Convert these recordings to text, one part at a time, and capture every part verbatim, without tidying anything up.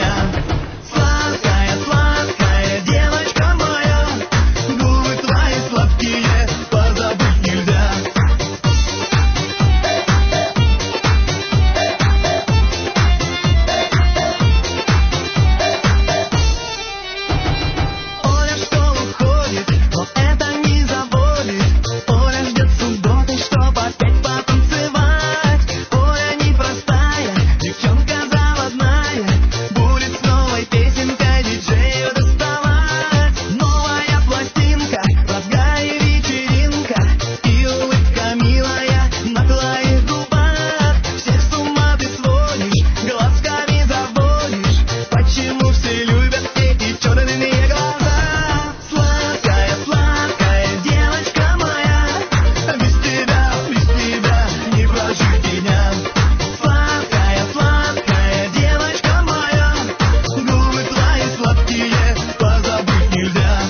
меня. Сладкая, сладкая девочка моя, губы твои сладкие, позабыть нельзя. Оля в школу ходит, но это не заводит. Оля ждет субботы, чтоб опять потанцевать. Оля непростая, девчонка заводная, будет с новой песенкой диджею доставать. Новая пластинка, в разгаре вечеринка, и улыбка милая на твоих губах. Всех с ума ты сводишь, глазками заводишь. Почему все любят эти черные глаза? Сладкая, сладкая девочка моя, без тебя, без тебя не прожить меня. Сладкая, сладкая девочка моя, губы твои сладкие, позабыть нельзя.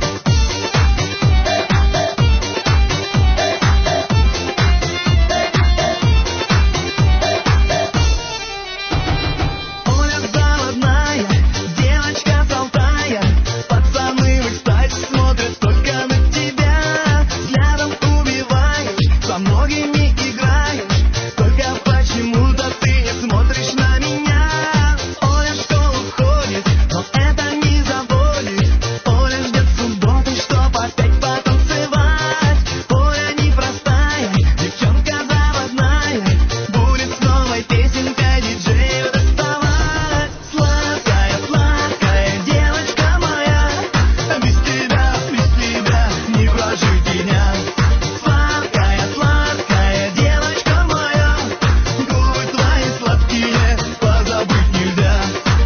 Оля заводная, девочка с Алтая, пацаны в экстазе смотрят только на тебя. Взглядом убиваешь, со многими играешь, только почему-то ты не смотришь на меня. Оля в школу ходит, но это не заводит. Оля ждет субботы, чтоб опять потанцевать. Оля непростая, девчонка заводная, будет с новой песенкой диджею доставать. Сладкая, сладкая девочка моя, без тебя, без тебя не прожить меня. Сладкая, сладкая девочка моя, губы твои сладкие, позабыть нельзя.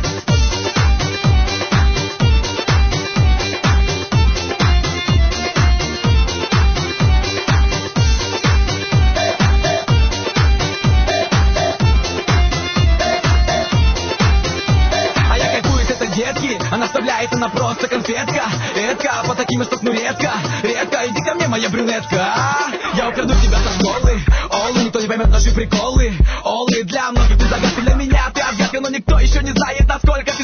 А я кайфую с этой детки, она вставляет, она просто конфетка. Эдка, по таким я стопну редко, редко. Иди ко мне, моя брюнетка. Я украду тебя со школы. Олы, никто не поймет наши приколы. Олы, для многих ты загадка, для меня ты отгадка, но никто еще не знает, насколько